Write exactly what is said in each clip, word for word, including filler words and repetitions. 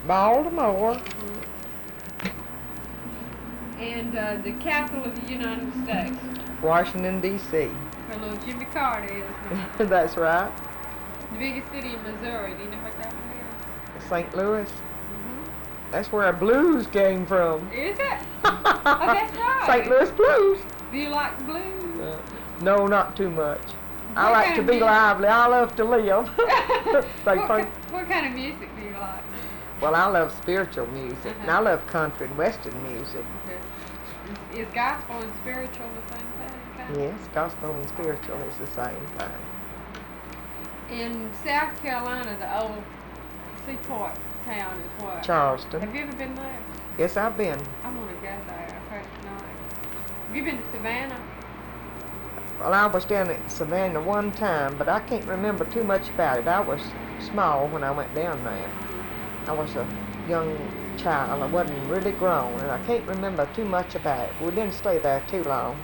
Baltimore. Mm-hmm. And uh, the capital of the United States. Washington, D C Where little Jimmy Carter is now. That's right. The biggest city in Missouri. Do you know what that one is? Saint Louis. Mm-hmm. That's where blues came from. Is it? Oh, that's right. Saint Louis blues. Do you like the blues? Uh, no, not too much. What I like kind to of be music? lively. I love to live. They what, think- ki- what kind of music do you like? Well, I love spiritual music, and I Uh-huh. love country and western music. Okay. Is, is gospel and spiritual the same thing? Kind of? Yes, gospel and spiritual is the same thing. In South Carolina, the old seaport town is what? Charleston. Have you ever been there? Yes, I've been. I want to go there. I've heard it's nice. Have you been to Savannah? Well, I was down at Savannah one time, but I can't remember too much about it. I was small when I went down there. I was a young child. I wasn't really grown, and I can't remember too much about it. We didn't stay there too long.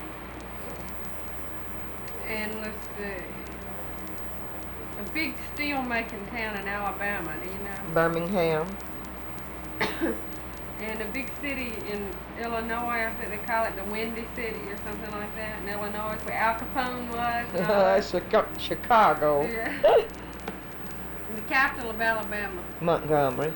And let's see. A big steel making town in Alabama, do you know? Birmingham. And a big city in Illinois, I think they call it the Windy City or something like that. In Illinois, where Al Capone was. and all that. Chica- Chicago. Yeah. The capital of Alabama. Montgomery.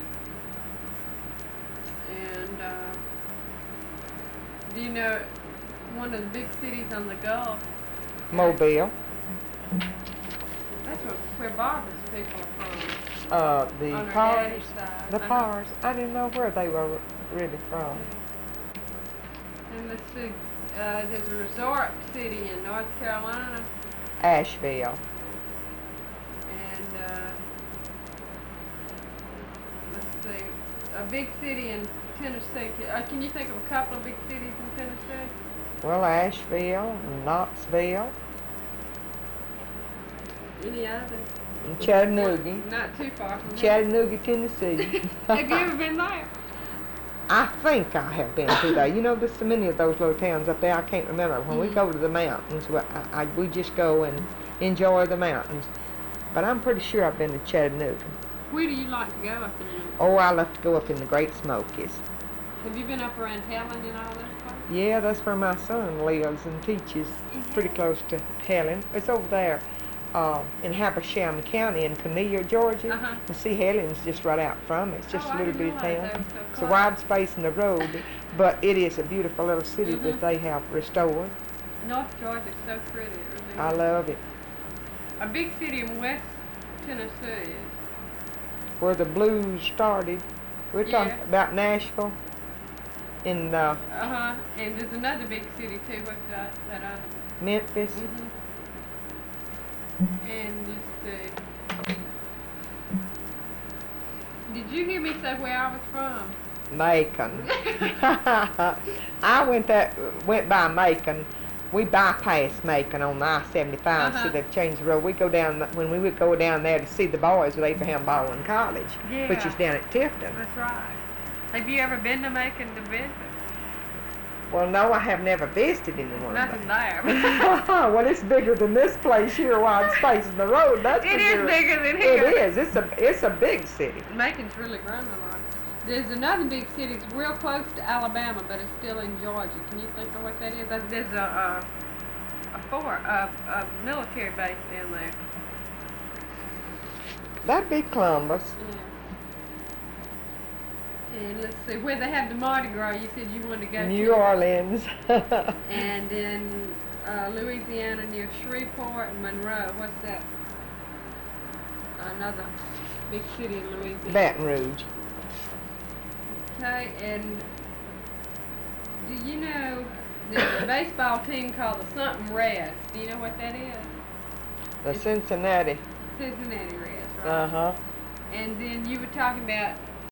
And uh, do you know one of the big cities on the Gulf? Mobile. That's where, where Barbara's people are from. Uh, the on her Pars. daddy's side. The Uh-huh. Pars. I didn't know where they were really from. And let's see, uh, there's a resort city in North Carolina, Asheville. and uh, let's see, a big city in Tennessee. Uh, can you think of a couple of big cities in Tennessee? Well, Asheville, Knoxville, Any others? and Chattanooga. Not too far from here. Chattanooga, Tennessee. Have you ever been there? I think I have been to there. You know, there's so many of those little towns up there, I can't remember. When we Mhm. go to the mountains, we, I, I, we just go and enjoy the mountains. But I'm pretty sure I've been to Chattanooga. Where do you like to go up in the Oh, I love to go up in the Great Smokies. Have you been up around Helen and all that stuff? Yeah, that's where my son lives and teaches. Pretty close to Helen. It's over there uh, in Habersham County in Cornelia, Georgia. Uh-huh. And see, Helen's just right out from it. It's just Oh, a I little didn't bit of realize town. that was so It's a close. wide space in the road, but it is a beautiful little city Mhm. that they have restored. North Georgia's so pretty. It really I is. love it. A big city in West Tennessee is. Where the blues started. We're talking Yeah. about Nashville. In uh, Uh huh. And there's another big city too. What's that? That other one? Memphis. Mhm. And let's see. Did you hear me say where I was from? Macon. I went that went by Macon. We bypassed Macon on the I seventy-five, Uh-huh. so they've changed the road. We go down when we would go down there to see the boys at Abraham Baldwin College, which Yeah. is down at Tifton. That's right. Have you ever been to Macon to visit? Well, no, I have never visited anyone. Nothing there. Well, it's bigger than this place here, wide space in the road. That's It for is sure. bigger than here. It is. It's a it's a big city. Macon's really grown a lot. There's another big city. It's real close to Alabama, but it's still in Georgia. Can you think of what that is? There's there's a a, a fort, a, a military base down there. That'd be Columbus. Yeah. And let's see, where they have the Mardi Gras, you said you wanted to go New to. Orleans. And in uh, Louisiana near Shreveport and Monroe. What's that? Another big city in Louisiana. Baton Rouge. Okay, and do you know there's a baseball team called the something Reds? Do you know what that is? The Cincinnati. Cincinnati Reds, right? Uh huh. And then you were talking about